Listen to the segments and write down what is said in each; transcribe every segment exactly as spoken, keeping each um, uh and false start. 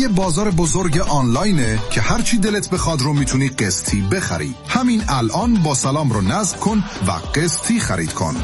یه بازار بزرگ آنلاینه که هرچی دلت بخواد رو میتونی قسطی بخری. همین الان با سلام رو نصب کن و قسطی خرید کن.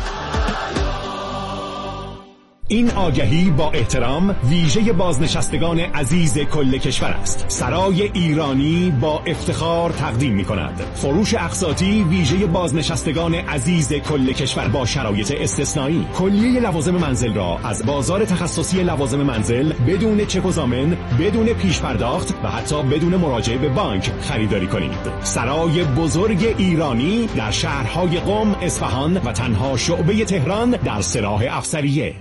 این آگهی با احترام ویژه بازنشستگان عزیز کل کشور است. سرای ایرانی با افتخار تقدیم می کند فروش اقساطی ویژه بازنشستگان عزیز کل کشور با شرایط استثنایی. کلیه لوازم منزل را از بازار تخصصی لوازم منزل بدون چک و ضامن، بدون پیش پرداخت و حتی بدون مراجعه به بانک خریداری کنید. سرای بزرگ ایرانی در شهرهای قم، اصفهان و تنها شعبه تهران در سراح افسریه.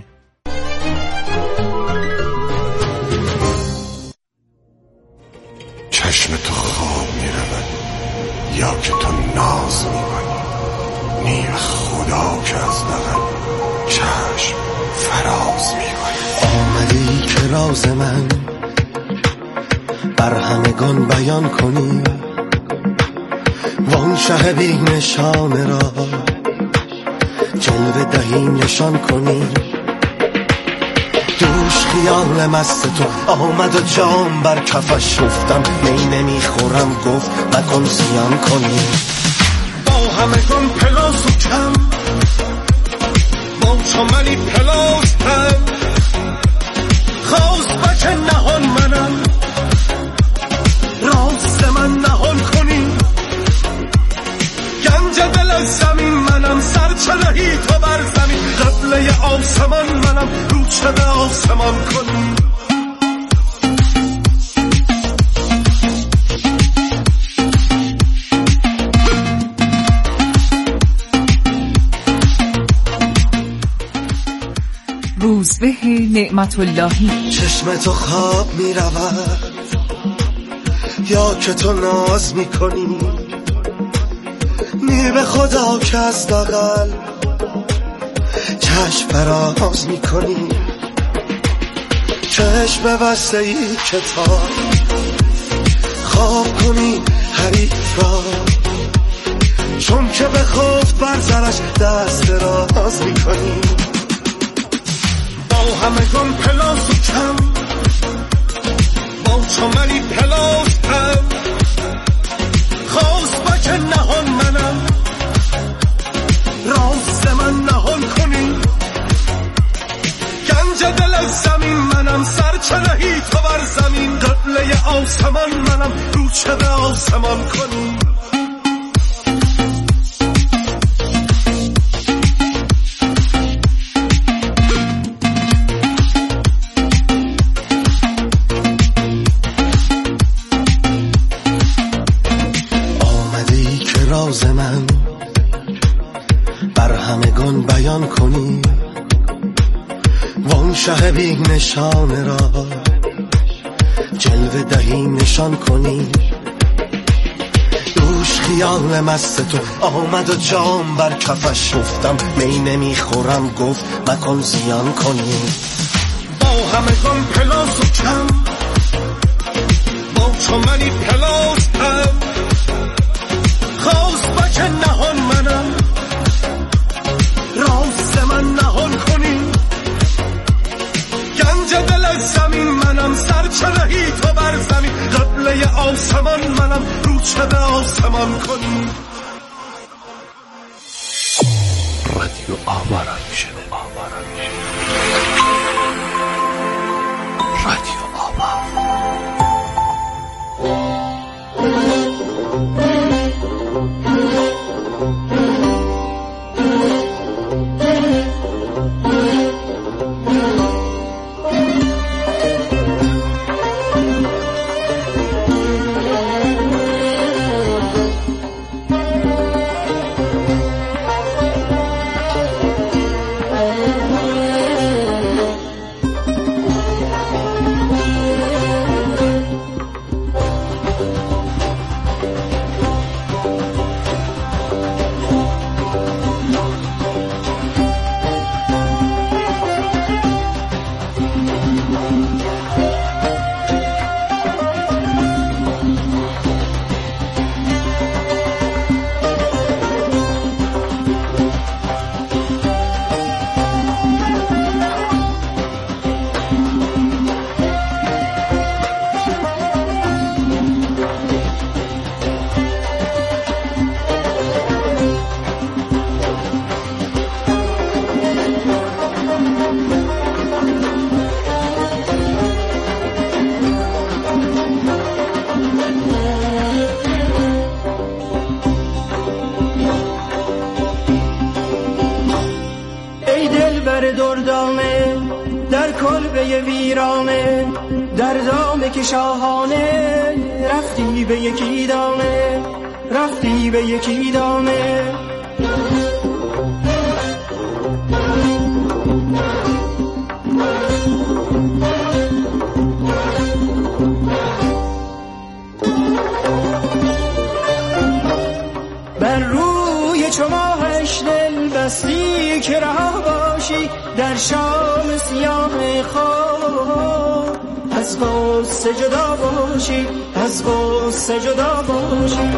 چشم تو خواب می رود یا که تو ناز می کنی، نیم خدا که از دقل چشم فراز می کنی. آمدی که راز من بر همگان بیان کنی، وان شه بی نشانه را جلوه دهی نشان کنی. دوش خیال مست تو آمد و جام بر کفش رفتم، می نمیخورم گفت مکن زیان کنی. با همگان پلاس و کم با چمنی پلاس هم خواست بچه نهان منم راست من نهان کنی. گنج دل از زمین منم سرچلهی تو بر زمین، قبله آسمان منم رو چه به آسمان کنی. روزبه نعمت اللهی. چشم تو خواب می رود یا که تو ناز می کنی، نی به خدا که از دقل چشم فراز می کنی. چشم بسته ای کتاب خواب کنی حریف را، چون که به خفت بر زرش دست راز می کنی. با همگان پلاس و کم با چمنی پلاس هم خواست بچه نهان منم راست من نهان کنی. گنج دل از زمین منم سرچلهی تو بر زمین، قبله آسمان منم رو چه به آسمان کنی. راز من بر همگان بیان کنی، وان شه بی نشانه را جلوه دهی نشان کنی. دوش خیال مست تو آمد و جام بر کفش رفتم، می نمیخورم گفت مکن زیان کنی. با همگان پلاس و کم با چمنی پلاس هم خواست بچه نهان منم راست من نهان کنی. گنج دل از زمین منم سرچلهی تو بر زمین، قبله آسمان منم رو چه به آسمان کنی. رادیو آوارا میشه آوارا میشه رادیو آوارا. کلبه ویرانه در دام که شاهانه رفتی به یکی دانه رفتی به یکی دانه بر روی چو ماهش دل بستی که رها باشی در شام سیاه خواب از غصه جدا باشی از غصه جدا باشی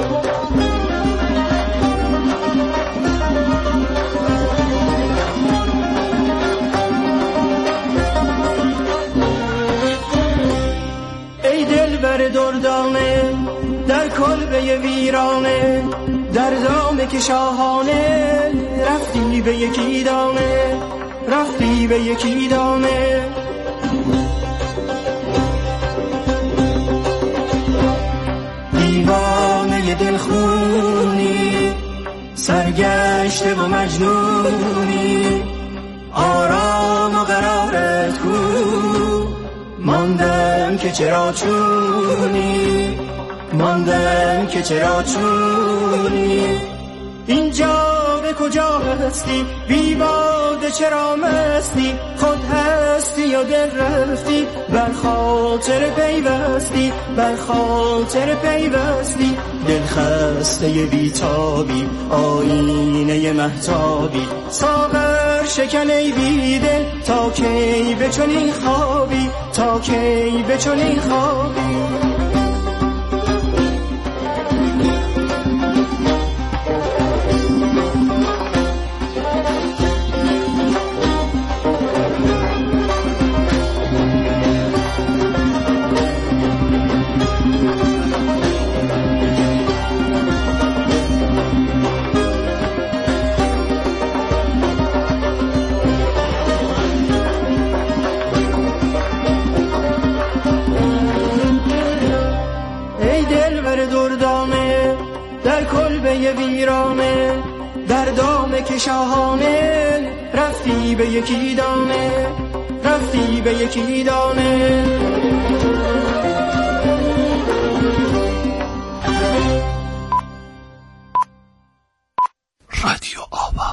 ای دل بر دردانه در کلبه ویرانه در دام که شاهانه رفتی به یکی دانه رفتی به یکی دانه دیوانه دلخونی سرگشته و مجنونی آرام و قرارت کو ماندم که چرا چونی ماندم که چرا چونی اینجا به کجا هستی بی باده چرا مستی خود هستی یا دل رفتی بر خاطر پیوستی بر خاطر پیوستی دل خسته بی تابی آینه مهتابی ساغر شکن ای بی دل تا کی به چنین خوابی تا کی به چنین خوابی ویرانه در دام که شاهانه رفتی به یکی دانه رفتی به یکی دانه رادیو آوا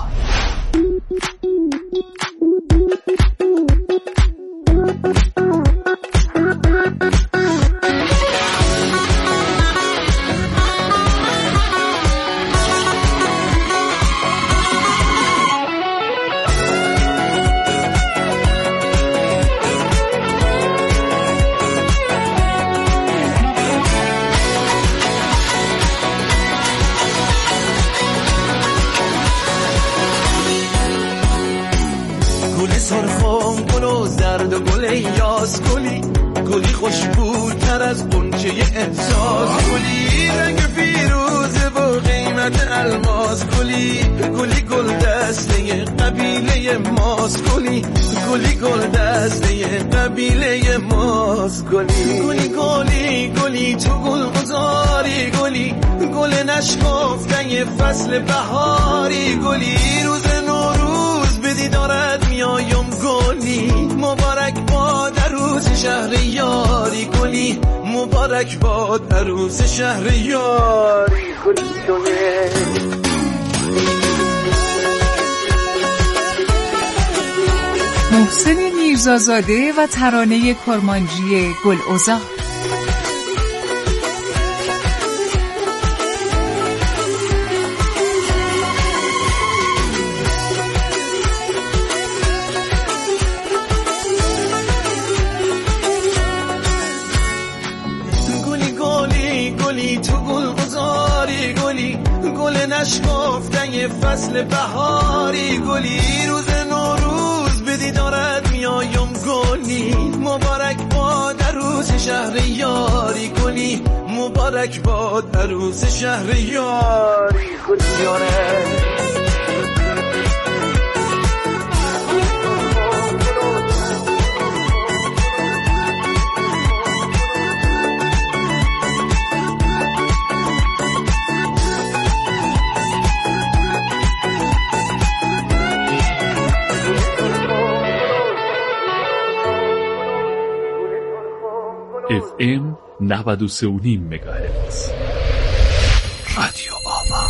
گلی خوشبوتر از غنچه احساس گلی رنگ فیروزه و قیمت الماس گلی گلی گل دسته قبیله ماست گلی گلی گل دسته قبیله ماست گلی گلی گلی گلی تو گل گذاری گلی گل نشکفته فصل بهاری گلی روز نوروز به دیدارت میایم گلی مبارک باد عروس شهر یاری گلی مبارک باد عروس شهر یاری گلی محسن میرزازاده و ترانه کرمانجی گلعذار. نشکفته فصل بهاری گلی روز نوروز به دیدارت میایم گلی مبارک باد عروس شهر یاری گلی مبارک باد عروس شهر یاری گلی یاره نود و سه و نیم مگاهرتز. رادیو آوا.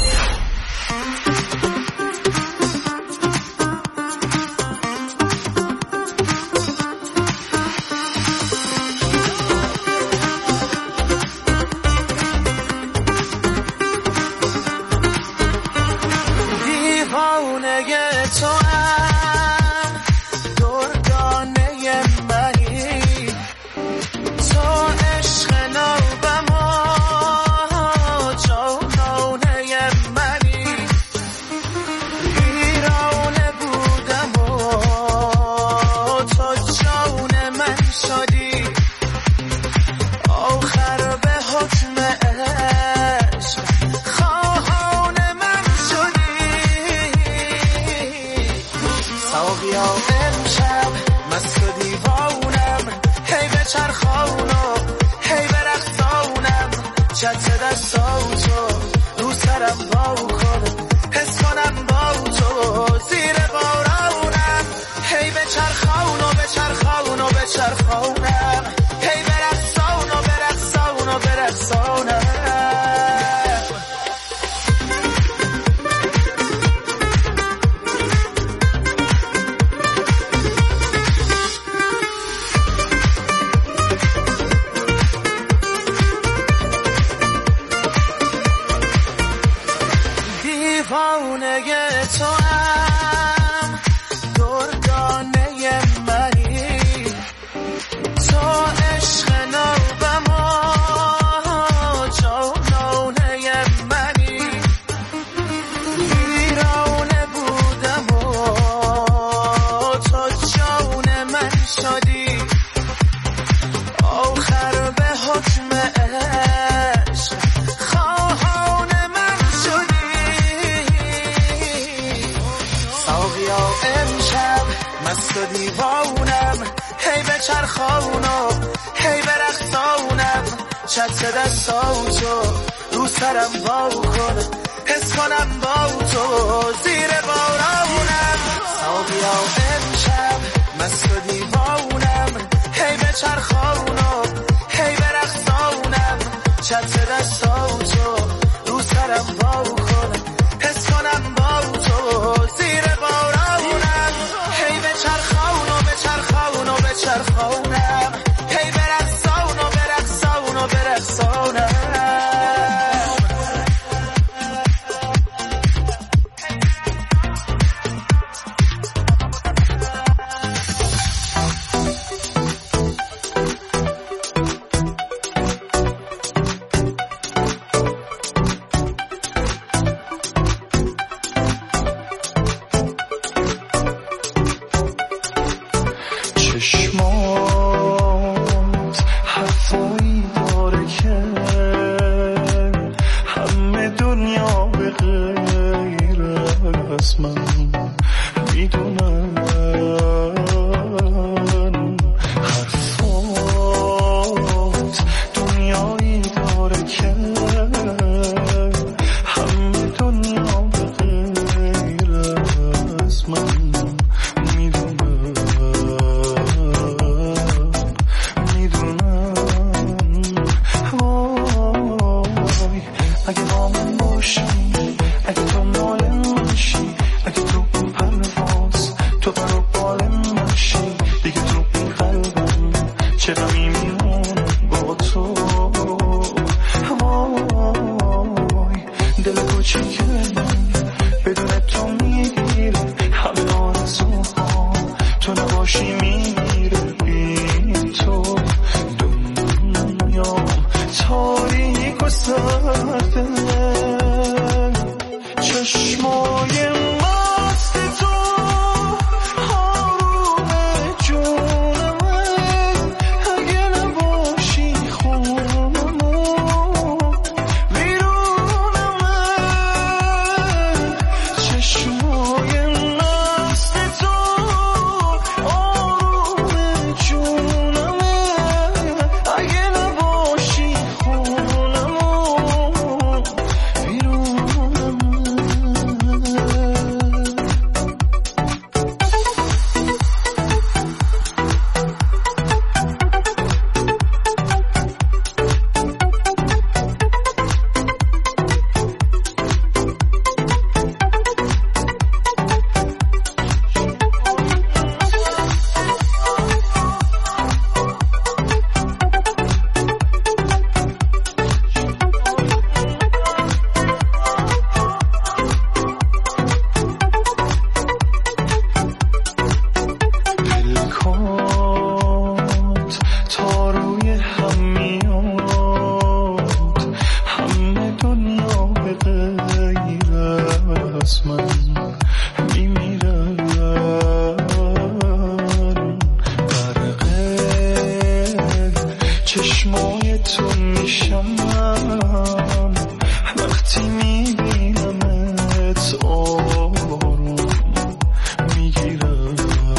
میشم وقتی میبینمت آروم میگیرم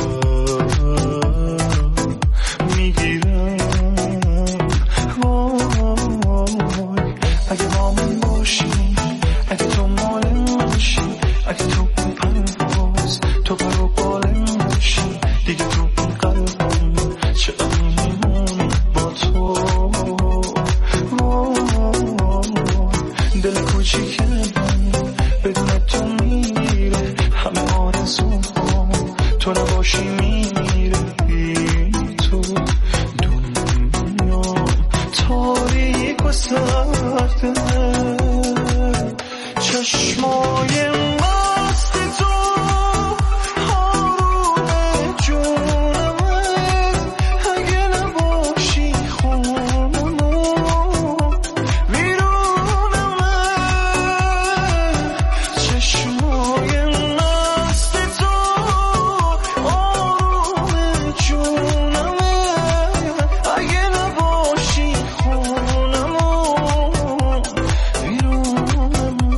میگیرم وای اگه با من باشی اگه تو مال من باشی اگه تو اون پرواز تو پر و بالم باشی دیگه تو این قلبم چقدر میمونی با تو دل کوچیک من بدون تو میره همه آرزوام تو نباشی میره بی تو دنیا تاریک و سرده چشمای مست تو آروم جونمه اگه نباشی خونمو ویرونمه چشمای مست تو آروم جونمه اگه نباشی خونمو ویرونمه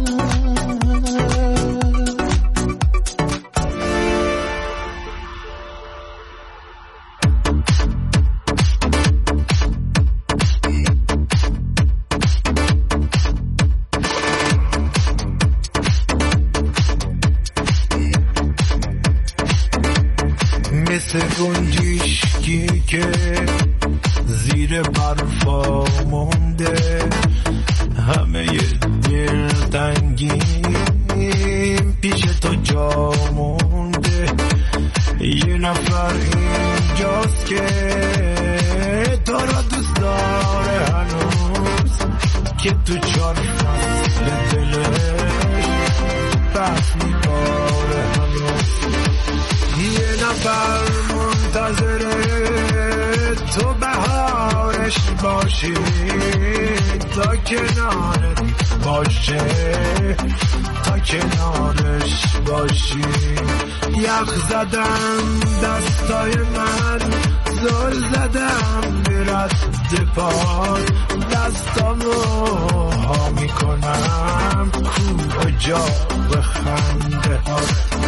مثل گنجشکی که زیر برفا مونده همه دلتنگیم پیش تو جا مونده یه نفر اینجاست که تو را دوست داره هنوز که تو چار فصل دلش بس میباره هنوز یه نفر منتظره تو بهارش باشی تا کنارت باشه تا کنارش باشی یخ زدم دستای من زل زدم به رد پاد دستامو ها میکنم کو جا به خنده ها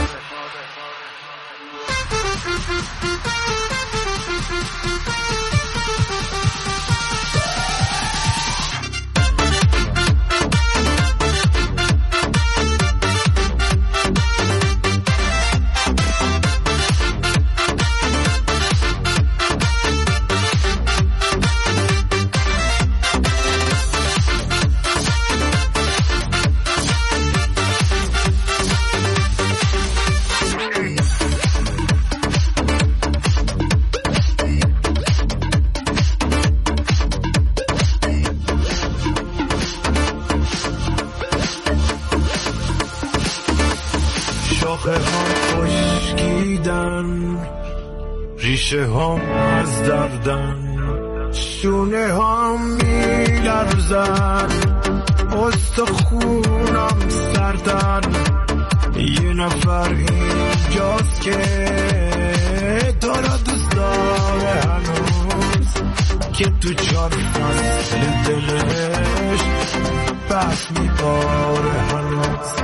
شاخه ها خشکیدن ریشه هم از دردن شونه هم میلرزن استخونم سردن یه نفر اینجاست که تو را دوست داره هنوز که تو چار فصل دلش بس میباره هنوز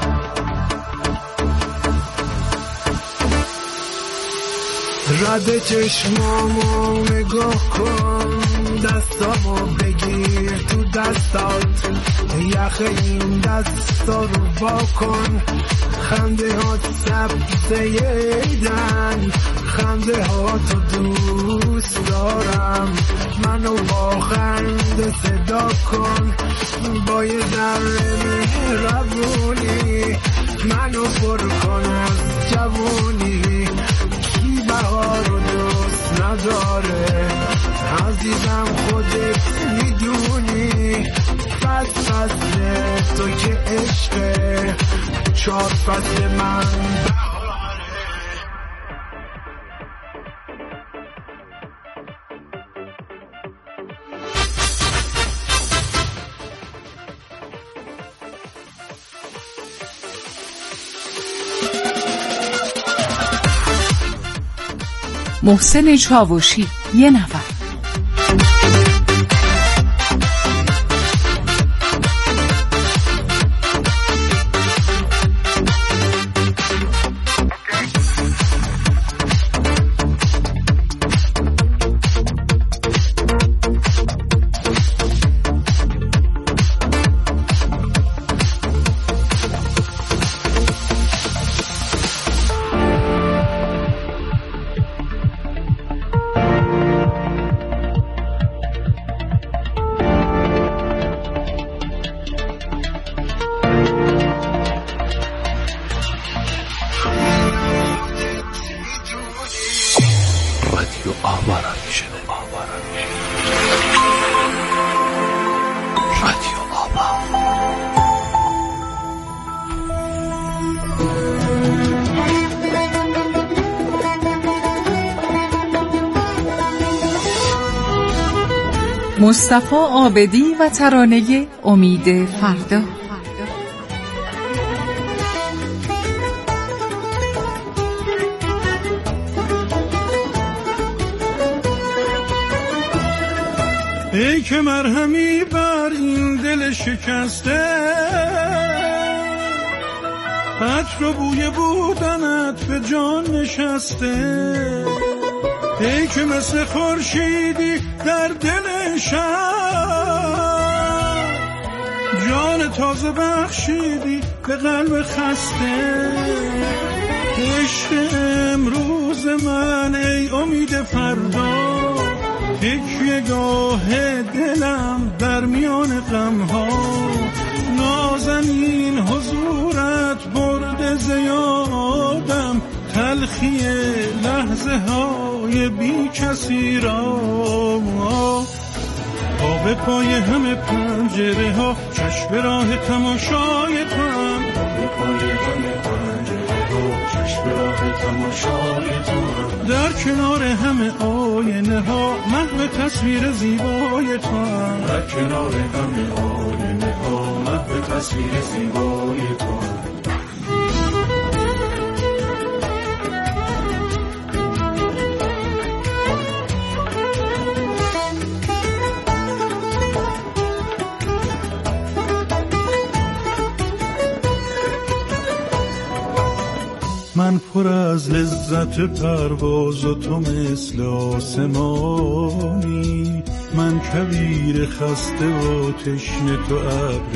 رد چشمامو نگاه کن دستامو بگیر تو دستات یخ این دستا رو با کن خنده ها سبزه ایدن خنده ها تو دوست دارم منو با خنده صدا کن با یه ذره مهربونی منو پر کن از جوونی کی بهار رو دوست نداره عزیزم خودت میدونی فصل فصل تو که عشقه چار فصل من محسن چاوشی، یه نفر. مصطفی عابدی و ترانه امید فردا. ای که مرهمی بر این دل شکسته، عطر و بوی بودنت به جان نشسته. ای که مثل خورشیدی در دل شب، جان تازه بخشیدی به قلب خسته. عشق امروز من ای امید فردا، تکیه گاه دلم در میان غمها. نازنین حضورت برد زیادم، تلخی لحظه های بی کسی را. آب پای همه پنجره ها، چشم راه تماشای تو هم. آب پای همه پنجره ها، چشم راه تماشای تو هم. در کنار همه آینه ها، محو تصویر زیبای تو هم. در کنار همه آینه ها، محو تصویر زیبای تو هم. من پر از لذت پرواز و تو مثل آسمانی. من کویر خسته و تشنه، تو ابر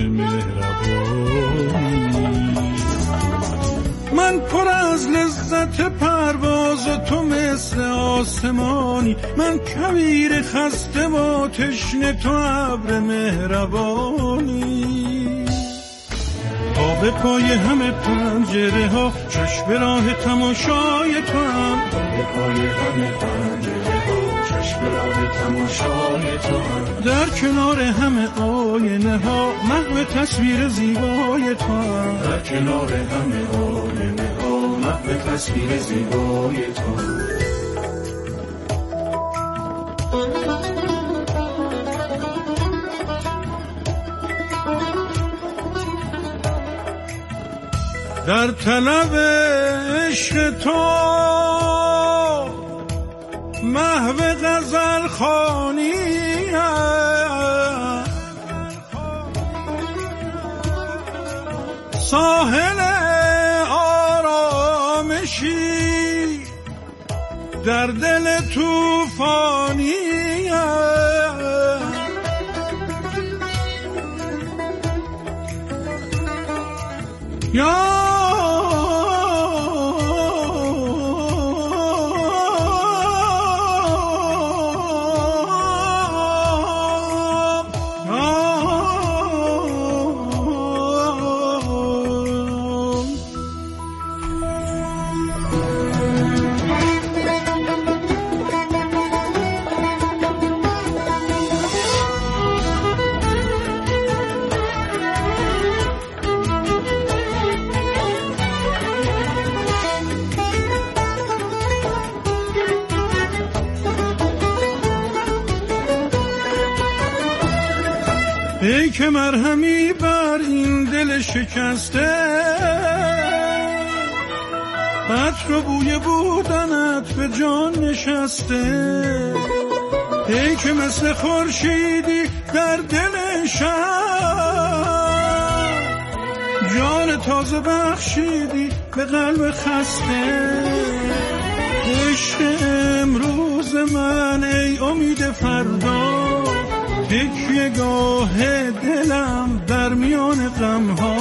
مهربانی. من پر از لذت پرواز و تو مثل آسمانی. من کویر خسته و تشنه، تو ابر مهربانی. آب پای همه پنجره ها، چشم راه تماشای تو هم. آب پای همه پنجره ها، چشم راه تماشای تو هم. در کنار همه آینه ها، محو تصویر زیبای تو هم. در کنار همه آینه ها، محو تصویر زیبای تو هم. در طلب عشق تو محو غزل خوانی، ساحل آرامشی در دل طوفانی. یا ای که مرهمی بر این دل شکسته، عطر و بوی بودنت به جان نشسته. ای که مثل خورشیدی در دل شب، جان تازه بخشیدی به قلب خسته. عشق امروز من ای امید فردا، تکیه گاه دلم در میان غمها.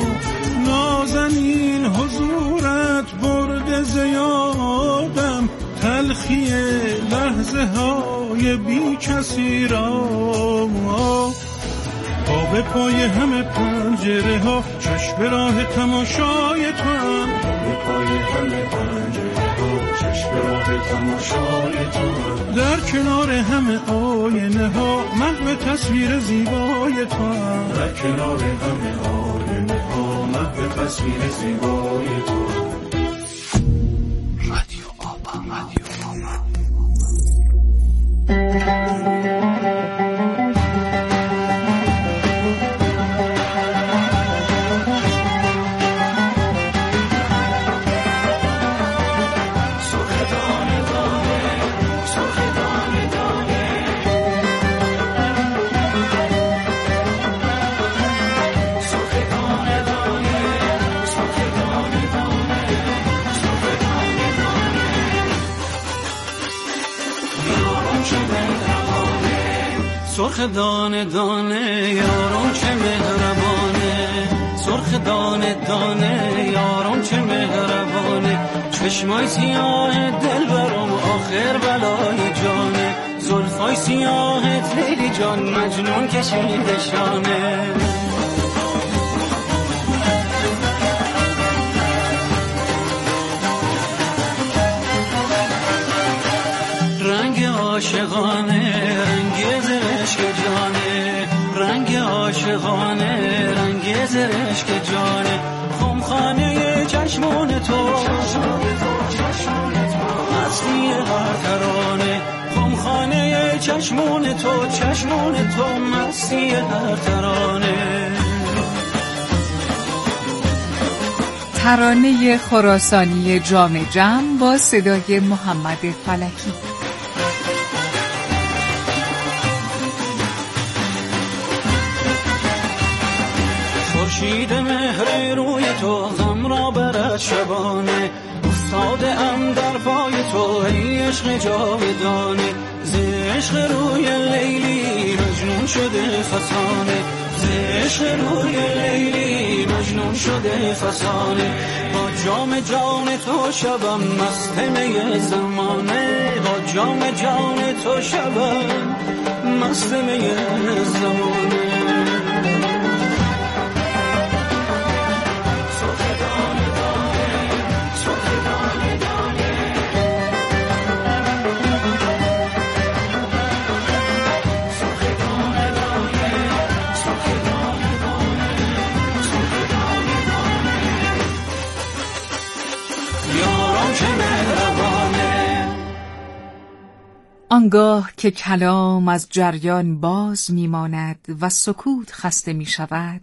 نازنین حضورت برد زیادم، تلخی لحظه های بی کسی را. آب پای همه پنجره ها، چشم راه تماشای تو هم. آب پای همه پنجره ها، چشم راه تماشای تو هم. در کنار همه آینه ها، محو تصویر زیبای تو هم. در کنار همه آینه ها، محو تصویر زیبای تو هم. رادیو آبا، رادیو آبا. سرخ دانه دانه یارم چه مهربانه، سرخ دانه دانه یارم چه مهربانه، چشمای سیاه دل برام آخر بلای جانه، زلفای سیاهت لیلی جان مجنون کشیده شانه. رنگ عاشقانه رنگ زرشک جانه، رنگ عاشقانه رنگ زرشک جانه، خمخانه چشمون تو مستی هر ترانه، خمخانه چشمون تو چشمون تو مستی هر ترانه. ترانه خراسانی جام جم با صدای محمد فلکی. خورشید مهر روی تو غم را برد شبانه، استاد ام در پای تو ای عشق جاودانه، ز عشق روی لیلی مجنون شده فسانه، ز عشق روی لیلی مجنون شده فسانه، با جام جان تو شبم مست می زمانه، با جام جان تو شبم مست می زمانه. آنگاه که کلام از جریان باز میماند و سکوت خسته می شود،